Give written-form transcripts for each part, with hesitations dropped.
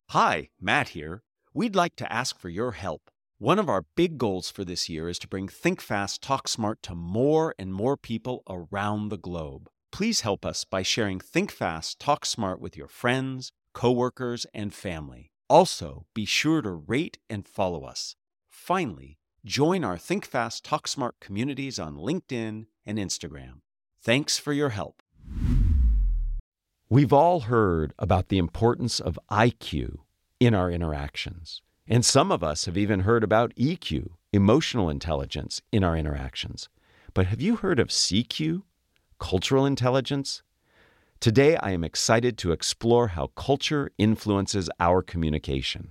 Hi, Matt here. We'd like to ask for your help. One of our big goals for this year is to bring Think Fast, Talk Smart to more and more people around the globe. Please help us by sharing Think Fast, Talk Smart with your friends, coworkers, and family. Also, be sure to rate and follow us. Finally, join our Think Fast, Talk Smart communities on LinkedIn and Instagram. Thanks for your help. We've all heard about the importance of IQ in our interactions. And some of us have even heard about EQ, emotional intelligence, in our interactions. But have you heard of CQ, cultural intelligence? Today, I am excited to explore how culture influences our communication.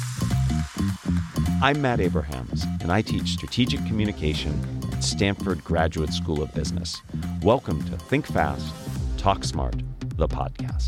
I'm Matt Abrahams, and I teach strategic communication at Stanford Graduate School of Business. Welcome to Think Fast, Talk Smart, the podcast.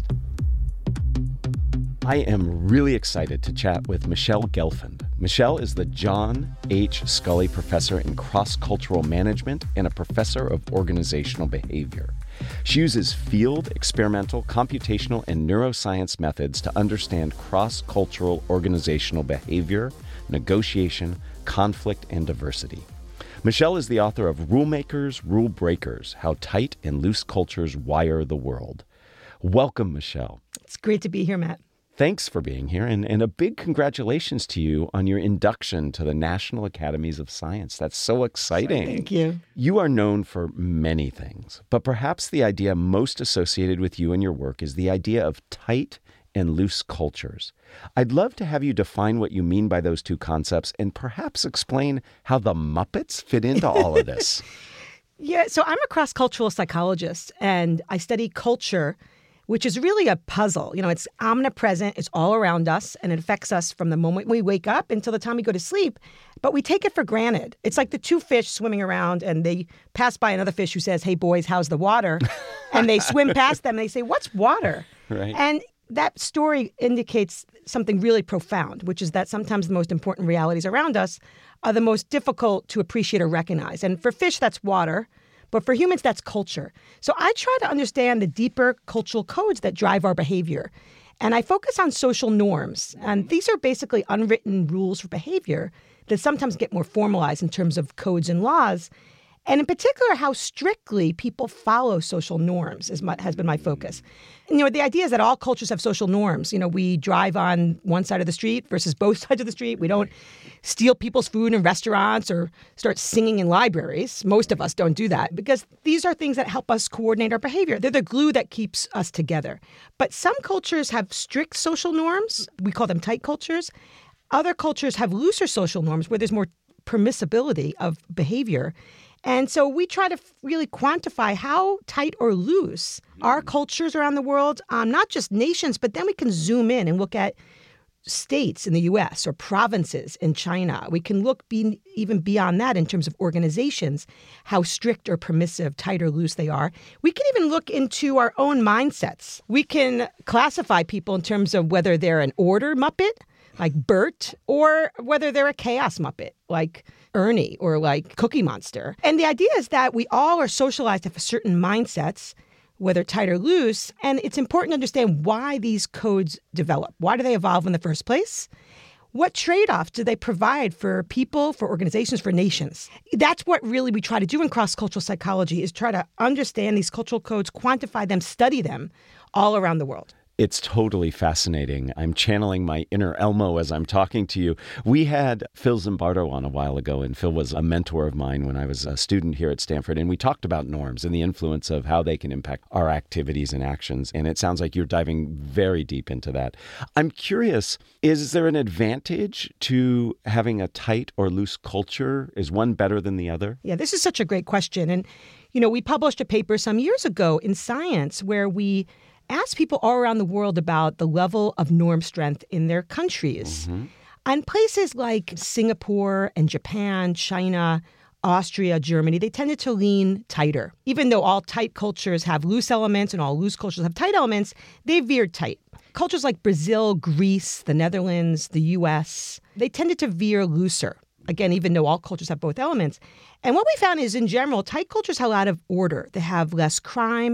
I am really excited to chat with Michelle Gelfand. Michelle is the John H. Sculley Professor in Cross-Cultural Management and a Professor of Organizational Behavior. She uses field, experimental, computational, and neuroscience methods to understand cross-cultural organizational behavior, negotiation, conflict, and diversity. Michelle is the author of Rule Makers, Rule Breakers: How Tight and Loose Cultures Wire the World. Welcome, Michelle. It's great to be here, Matt. Thanks for being here, and a big congratulations to you on your induction to the National Academies of Science. That's so exciting. Thank you. You are known for many things, but perhaps the idea most associated with you and your work is the idea of tight and loose cultures. I'd love to have you define what you mean by those two concepts and perhaps explain how the Muppets fit into all of this. Yeah, so I'm a cross-cultural psychologist, and I study culture, which is really a puzzle. You know, it's omnipresent, it's all around us, and it affects us from the moment we wake up until the time we go to sleep, but we take it for granted. It's like the two fish swimming around, and they pass by another fish who says, "Hey, boys, how's the water?" And they swim past them, and they say, "What's water?" Right. And that story indicates something really profound, which is that sometimes the most important realities around us are the most difficult to appreciate or recognize. And for fish, that's water. But for humans, that's culture. So I try to understand the deeper cultural codes that drive our behavior. And I focus on social norms. And these are basically unwritten rules for behavior that sometimes get more formalized in terms of codes and laws. And in particular, how strictly people follow social norms has been my focus. And, the idea is that all cultures have social norms. We drive on one side of the street versus both sides of the street. We don't steal people's food in restaurants or start singing in libraries. Most of us don't do that because these are things that help us coordinate our behavior. They're the glue that keeps us together. But some cultures have strict social norms. We call them tight cultures. Other cultures have looser social norms where there's more permissibility of behavior. And so we try to really quantify how tight or loose are cultures around the world, not just nations, but then we can zoom in and look at states in the U.S. or provinces in China. We can look even beyond that in terms of organizations, how strict or permissive, tight or loose they are. We can even look into our own mindsets. We can classify people in terms of whether they're an order Muppet, like Bert, or whether they're a chaos Muppet, like Ernie, or like Cookie Monster. And the idea is that we all are socialized to have certain mindsets, whether tight or loose, and it's important to understand why these codes develop. Why do they evolve in the first place? What trade-offs do they provide for people, for organizations, for nations? That's what really we try to do in cross-cultural psychology, is try to understand these cultural codes, quantify them, study them all around the world. It's totally fascinating. I'm channeling my inner Elmo as I'm talking to you. We had Phil Zimbardo on a while ago, and Phil was a mentor of mine when I was a student here at Stanford, and we talked about norms and the influence of how they can impact our activities and actions, and it sounds like you're diving very deep into that. I'm curious, is there an advantage to having a tight or loose culture? Is one better than the other? Yeah, this is such a great question. And, we published a paper some years ago in Science where we asked people all around the world about the level of norm strength in their countries. Mm-hmm. And places like Singapore and Japan, China, Austria, Germany, they tended to lean tighter. Even though all tight cultures have loose elements and all loose cultures have tight elements, they veered tight. Cultures like Brazil, Greece, the Netherlands, the U.S., they tended to veer looser. Again, even though all cultures have both elements. And what we found is, in general, tight cultures have a lot of order. They have less crime.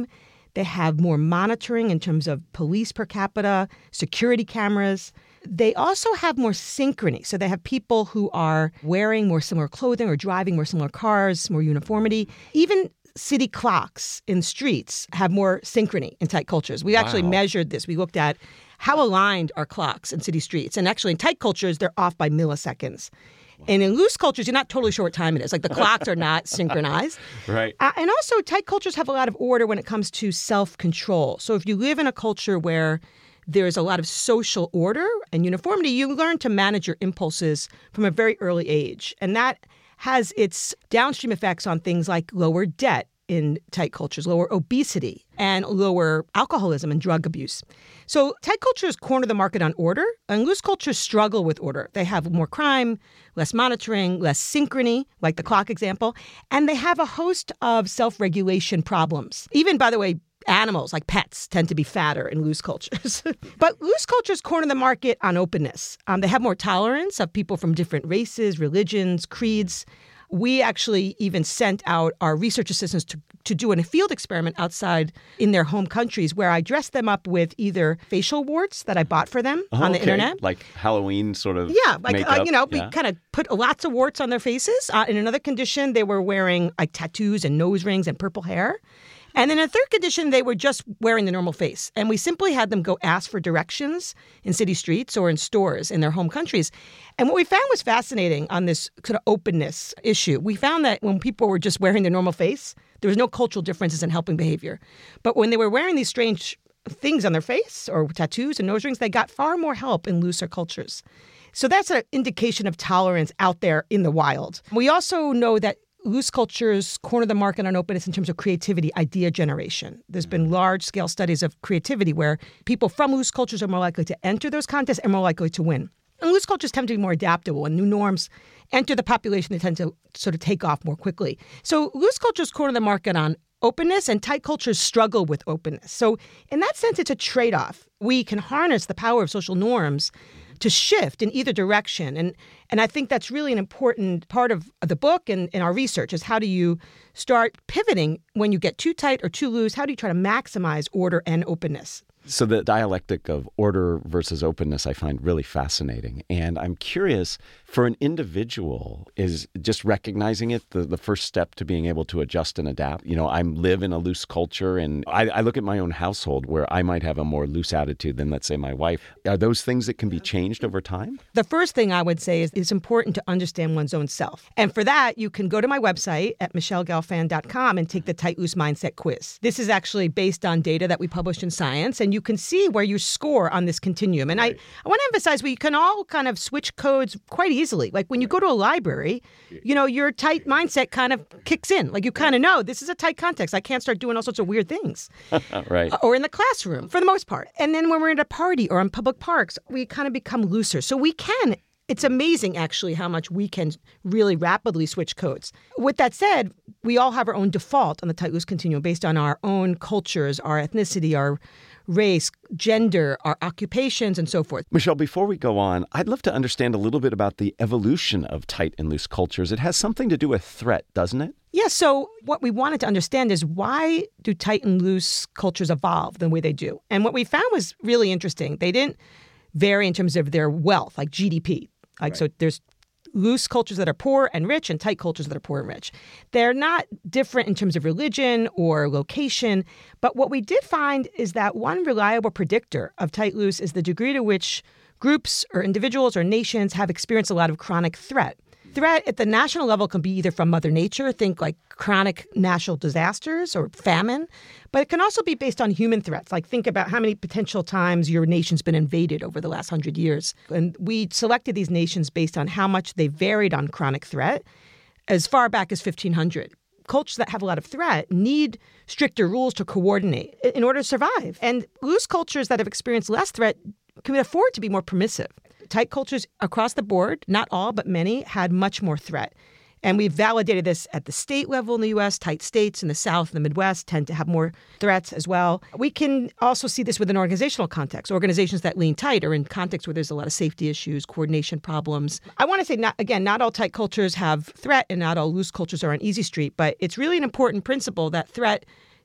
They have more monitoring in terms of police per capita, security cameras. They also have more synchrony. So they have people who are wearing more similar clothing or driving more similar cars, more uniformity. Even city clocks in streets have more synchrony in tight cultures. We actually measured this. We looked at how aligned are clocks in city streets. And actually in tight cultures, they're off by milliseconds. And in loose cultures, you're not totally sure what time it is. Like the clocks are not synchronized. Right. And also, tight cultures have a lot of order when it comes to self-control. So if you live in a culture where there's a lot of social order and uniformity, you learn to manage your impulses from a very early age. And that has its downstream effects on things like lower debt in tight cultures, lower obesity, and lower alcoholism and drug abuse. So tight cultures corner the market on order, and loose cultures struggle with order. They have more crime, less monitoring, less synchrony, like the clock example, and they have a host of self-regulation problems. Even, by the way, animals, like pets, tend to be fatter in loose cultures. But loose cultures corner the market on openness. They have more tolerance of people from different races, religions, creeds. We actually even sent out our research assistants to do a field experiment outside in their home countries where I dressed them up with either facial warts that I bought for them on the internet. Like Halloween sort of makeup. We kind of put lots of warts on their faces. In another condition, they were wearing like tattoos and nose rings and purple hair. And in a third condition, they were just wearing the normal face. And we simply had them go ask for directions in city streets or in stores in their home countries. And what we found was fascinating on this sort of openness issue. We found that when people were just wearing their normal face, there was no cultural differences in helping behavior. But when they were wearing these strange things on their face or tattoos and nose rings, they got far more help in looser cultures. So that's an indication of tolerance out there in the wild. We also know that loose cultures corner the market on openness in terms of creativity, idea generation. There's been large-scale studies of creativity where people from loose cultures are more likely to enter those contests and more likely to win. And loose cultures tend to be more adaptable. When new norms enter the population, they tend to sort of take off more quickly. So loose cultures corner the market on openness, and tight cultures struggle with openness. So in that sense, it's a trade-off. We can harness the power of social norms to shift in either direction. And I think that's really an important part of the book and in our research is how do you start pivoting when you get too tight or too loose? How do you try to maximize order and openness? So the dialectic of order versus openness I find really fascinating. And I'm curious, for an individual, is just recognizing it the first step to being able to adjust and adapt? You know, I live in a loose culture, and I look at my own household where I might have a more loose attitude than, let's say, my wife. Are those things that can be changed over time? The first thing I would say is it's important to understand one's own self. And for that, you can go to my website at michellegelfand.com and take the Tight Loose Mindset quiz. This is actually based on data that we published in Science, and you can see where you score on this continuum. And I want to emphasize we can all kind of switch codes quite easily. Like when you go to a library, you know, your tight mindset kind of kicks in. Like you kind of know this is a tight context. I can't start doing all sorts of weird things. Right. Or in the classroom for the most part. And then when we're at a party or in public parks, we kind of become looser. So we can. It's amazing, actually, how much we can really rapidly switch codes. With that said, we all have our own default on the tight-loose continuum based on our own cultures, our ethnicity, our race, gender, our occupations, and so forth. Michelle, before we go on, I'd love to understand a little bit about the evolution of tight and loose cultures. It has something to do with threat, doesn't it? Yeah, so what we wanted to understand is why do tight and loose cultures evolve the way they do? And what we found was really interesting. They didn't vary in terms of their wealth, like GDP. So there's loose cultures that are poor and rich and tight cultures that are poor and rich. They're not different in terms of religion or location. But what we did find is that one reliable predictor of tight-loose is the degree to which groups or individuals or nations have experienced a lot of chronic threat. Threat at the national level can be either from Mother Nature, think like chronic natural disasters or famine, but it can also be based on human threats. Like think about how many potential times your nation's been invaded over the last 100 years. And we selected these nations based on how much they varied on chronic threat as far back as 1500. Cultures that have a lot of threat need stricter rules to coordinate in order to survive. And loose cultures that have experienced less threat can afford to be more permissive. Tight cultures across the board, not all, but many, had much more threat. And we've validated this at the state level in the U.S. Tight states in the South and the Midwest tend to have more threats as well. We can also see this within organizational context. Organizations that lean tight are in contexts where there's a lot of safety issues, coordination problems. I want to say, not all tight cultures have threat and not all loose cultures are on easy street, but it's really an important principle that threat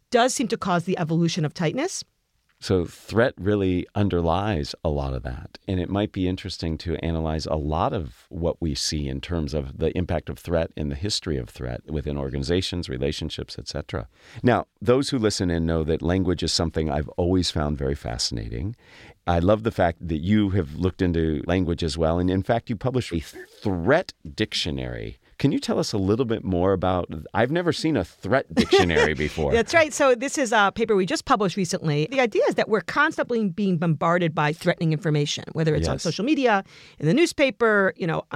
does seem to cause the evolution of tightness. So threat really underlies a lot of that. And it might be interesting to analyze a lot of what we see in terms of the impact of threat in the history of threat within organizations, relationships, etc. Now, those who listen in know that language is something I've always found very fascinating. I love the fact that you have looked into language as well. And in fact, you published a threat dictionary. Can you tell us a little bit more about, I've never seen a threat dictionary before. That's right. So this is a paper we just published recently. The idea is that we're constantly being bombarded by threatening information, whether it's on social media, in the newspaper,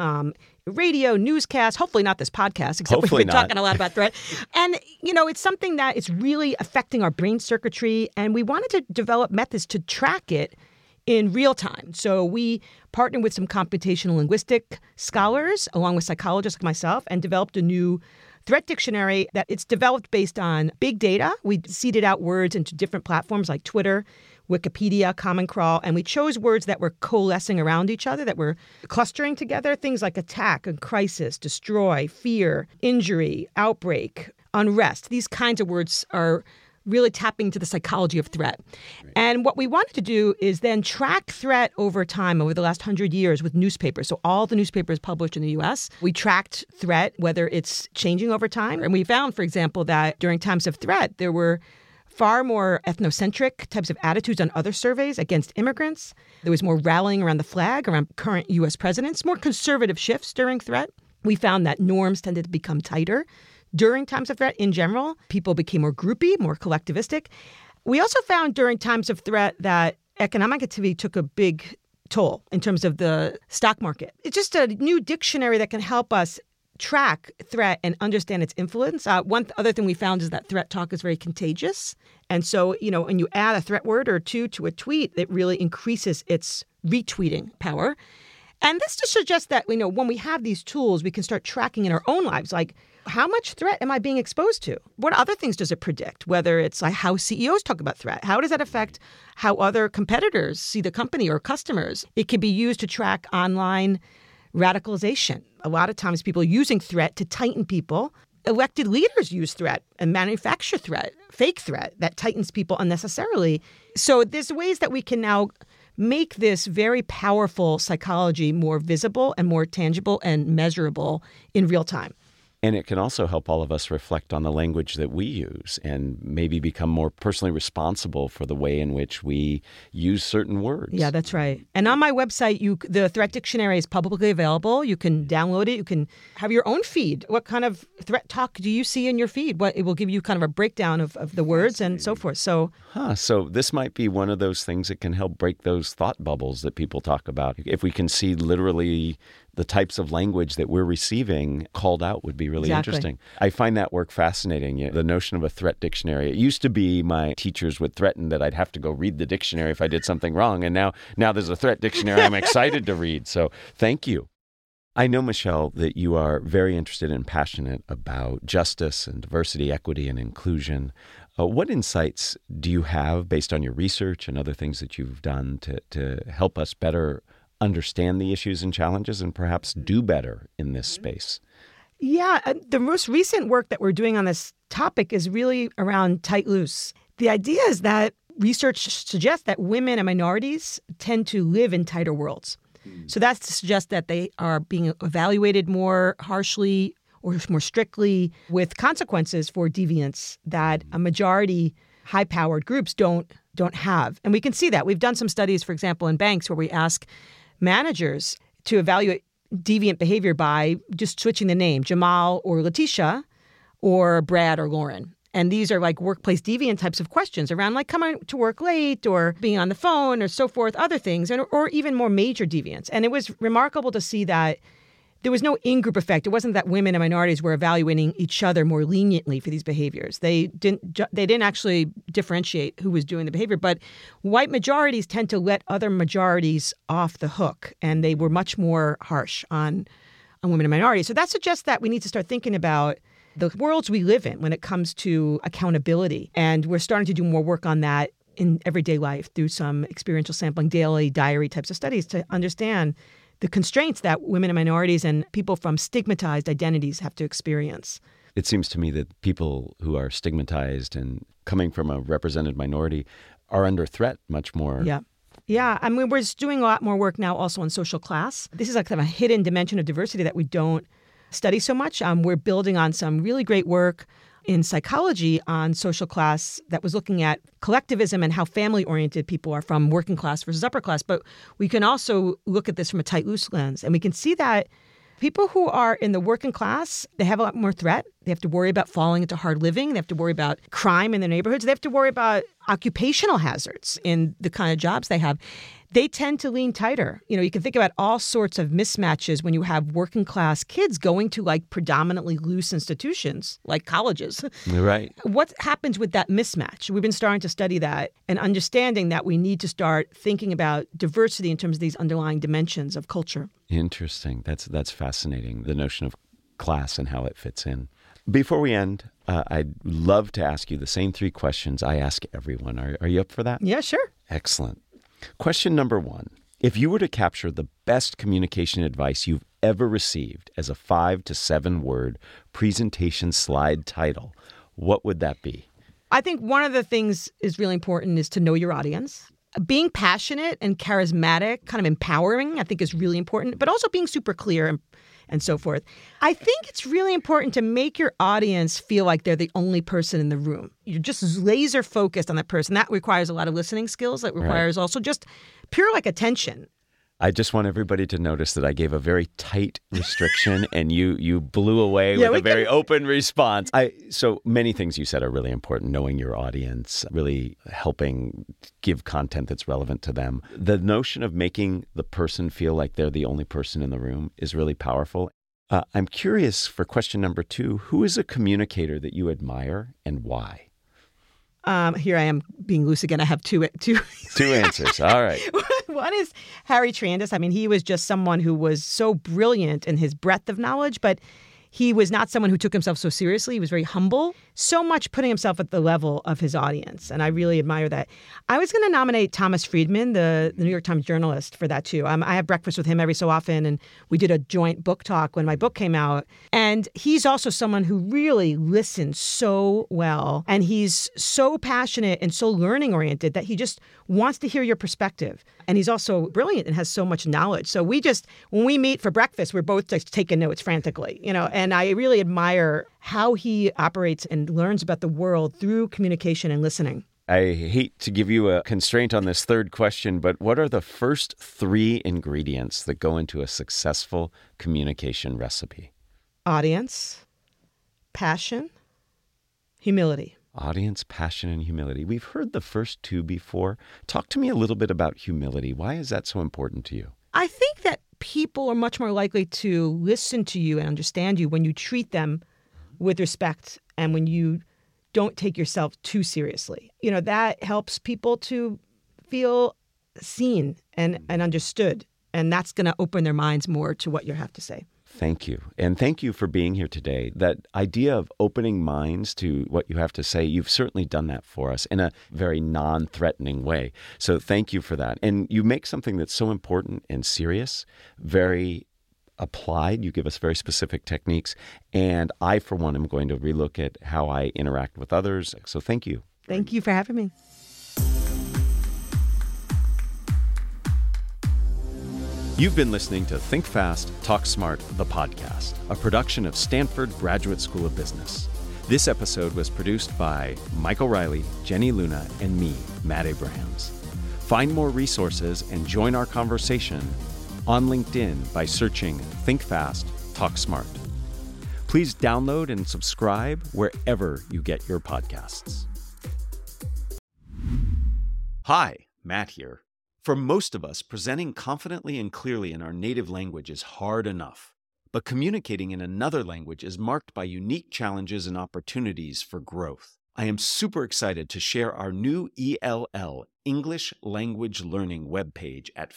radio, newscasts, hopefully not this podcast, except we've been talking a lot about threat. And, it's something that is really affecting our brain circuitry. And we wanted to develop methods to track it in real time. So we partnered with some computational linguistic scholars, along with psychologists like myself, and developed a new threat dictionary that it's developed based on big data. We seeded out words into different platforms like Twitter, Wikipedia, Common Crawl, and we chose words that were coalescing around each other, that were clustering together, things like attack and crisis, destroy, fear, injury, outbreak, unrest. These kinds of words are really tapping into the psychology of threat. Right. And what we wanted to do is then track threat over time, over the last 100 years with newspapers. So all the newspapers published in the U.S., we tracked threat, whether it's changing over time. And we found, for example, that during times of threat, there were far more ethnocentric types of attitudes on other surveys against immigrants. There was more rallying around the flag, around current U.S. presidents, more conservative shifts during threat. We found that norms tended to become tighter. During times of threat in general, people became more groupy, more collectivistic. We also found during times of threat that economic activity took a big toll in terms of the stock market. It's just a new dictionary that can help us track threat and understand its influence. One other thing we found is that threat talk is very contagious. And so, when you add a threat word or two to a tweet, it really increases its retweeting power. And this just suggests that, when we have these tools, we can start tracking in our own lives, like, how much threat am I being exposed to? What other things does it predict? Whether it's like how CEOs talk about threat, how does that affect how other competitors see the company or customers? It can be used to track online radicalization. A lot of times people using threat to tighten people. Elected leaders use threat and manufacture threat, fake threat that tightens people unnecessarily. So there's ways that we can now make this very powerful psychology more visible and more tangible and measurable in real time. And it can also help all of us reflect on the language that we use and maybe become more personally responsible for the way in which we use certain words. Yeah, that's right. And on my website, the Threat Dictionary is publicly available. You can download it. You can have your own feed. What kind of threat talk do you see in your feed? It will give you kind of a breakdown of the words and so forth. So this might be one of those things that can help break those thought bubbles that people talk about. If we can see literally the types of language that we're receiving called out would be really interesting. I find that work fascinating. The notion of a threat dictionary. It used to be my teachers would threaten that I'd have to go read the dictionary if I did something wrong. And now there's a threat dictionary I'm excited to read. So thank you. I know, Michelle, that you are very interested and passionate about justice and diversity, equity, and inclusion. What insights do you have based on your research and other things that you've done to help us better understand the issues and challenges and perhaps do better in this space? Yeah, the most recent work that we're doing on this topic is really around tight-loose. The idea is that research suggests that women and minorities tend to live in tighter worlds. So that's to suggest that they are being evaluated more harshly or more strictly with consequences for deviance that a majority high-powered groups don't have. And we can see that. We've done some studies, for example, in banks where we ask managers to evaluate deviant behavior by just switching the name, Jamal or Letitia or Brad or Lauren. And these are like workplace deviant types of questions around like coming to work late or being on the phone or so forth, other things, or even more major deviance. And it was remarkable to see that there was no in-group effect. It wasn't that women and minorities were evaluating each other more leniently for these behaviors. They didn't actually differentiate who was doing the behavior. But white majorities tend to let other majorities off the hook, and they were much more harsh on women and minorities. So that suggests that we need to start thinking about the worlds we live in when it comes to accountability. And we're starting to do more work on that in everyday life through some experiential sampling, daily diary types of studies to understand the constraints that women and minorities and people from stigmatized identities have to experience It seems to me that people who are stigmatized and coming from a represented minority are under threat much more. Yeah. Yeah, I mean, we're just doing a lot more work now also on social class. This is like kind of a hidden dimension of diversity that we don't study so much. We're building on some really great work in psychology on social class that was looking at collectivism and how family-oriented people are from working class versus upper class. But we can also look at this from a tight, loose lens. And we can see that people who are in the working class, they have a lot more threat. They have to worry about falling into hard living. They have to worry about crime in their neighborhoods. They have to worry about occupational hazards in the kind of jobs they have. They tend to lean tighter. You can think about all sorts of mismatches when you have working class kids going to like predominantly loose institutions like colleges. Right. What happens with that mismatch? We've been starting to study that and understanding that we need to start thinking about diversity in terms of these underlying dimensions of culture. Interesting. That's fascinating, the notion of class and how it fits in. Before we end, I'd love to ask you the same 3 questions I ask everyone. Are you up for that? Yeah, sure. Excellent. Question number 1. If you were to capture the best communication advice you've ever received as a 5 to 7 word presentation slide title, what would that be? I think one of the things is really important is to know your audience. Being passionate and charismatic, kind of empowering, I think is really important, but also being super clear and so forth. I think it's really important to make your audience feel like they're the only person in the room. You're just laser focused on that person. That requires a lot of listening skills. That requires also just pure like attention. I just want everybody to notice that I gave a very tight restriction and you blew away with a very open response. So many things you said are really important, knowing your audience, really helping give content that's relevant to them. The notion of making the person feel like they're the only person in the room is really powerful. I'm curious for question number 2, who is a communicator that you admire and why? Here I am being loose again. I have two answers. All right. One is Harry Trandis. I mean, he was just someone who was so brilliant in his breadth of knowledge, but he was not someone who took himself so seriously. He was very humble, so much putting himself at the level of his audience. And I really admire that. I was going to nominate Thomas Friedman, the New York Times journalist, for that too. I have breakfast with him every so often, and we did a joint book talk when my book came out. And he's also someone who really listens so well. And he's so passionate and so learning oriented that he just wants to hear your perspective. And he's also brilliant and has so much knowledge. So when we meet for breakfast, we're both just taking notes frantically, and I really admire how he operates and learns about the world through communication and listening. I hate to give you a constraint on this 3rd question, but what are the first 3 ingredients that go into a successful communication recipe? Audience, passion, humility. Audience, passion, and humility. We've heard the first 2 before. Talk to me a little bit about humility. Why is that so important to you? I think that people are much more likely to listen to you and understand you when you treat them with respect and when you don't take yourself too seriously. That helps people to feel seen and understood. And that's going to open their minds more to what you have to say. Thank you. And thank you for being here today. That idea of opening minds to what you have to say, you've certainly done that for us in a very non-threatening way. So thank you for that. And you make something that's so important and serious, very applied. You give us very specific techniques. And I, for one, am going to relook at how I interact with others. So thank you. Thank you for having me. You've been listening to Think Fast, Talk Smart, the podcast, a production of Stanford Graduate School of Business. This episode was produced by Michael Riley, Jenny Luna, and me, Matt Abrahams. Find more resources and join our conversation on LinkedIn by searching Think Fast, Talk Smart. Please download and subscribe wherever you get your podcasts. Hi, Matt here. For most of us, presenting confidently and clearly in our native language is hard enough. But communicating in another language is marked by unique challenges and opportunities for growth. I am super excited to share our new ELL, English Language Learning webpage at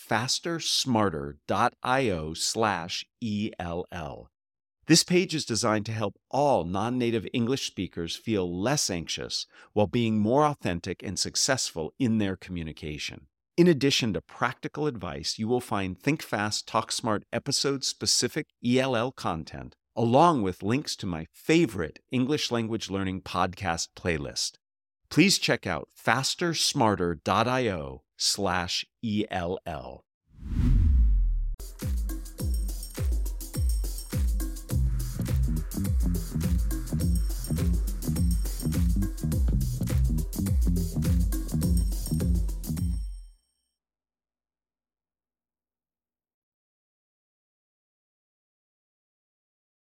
fastersmarter.io/ELL. This page is designed to help all non-native English speakers feel less anxious while being more authentic and successful in their communication. In addition to practical advice, you will find Think Fast, Talk Smart episode-specific ELL content, along with links to my favorite English language learning podcast playlist. Please check out fastersmarter.io/ELL.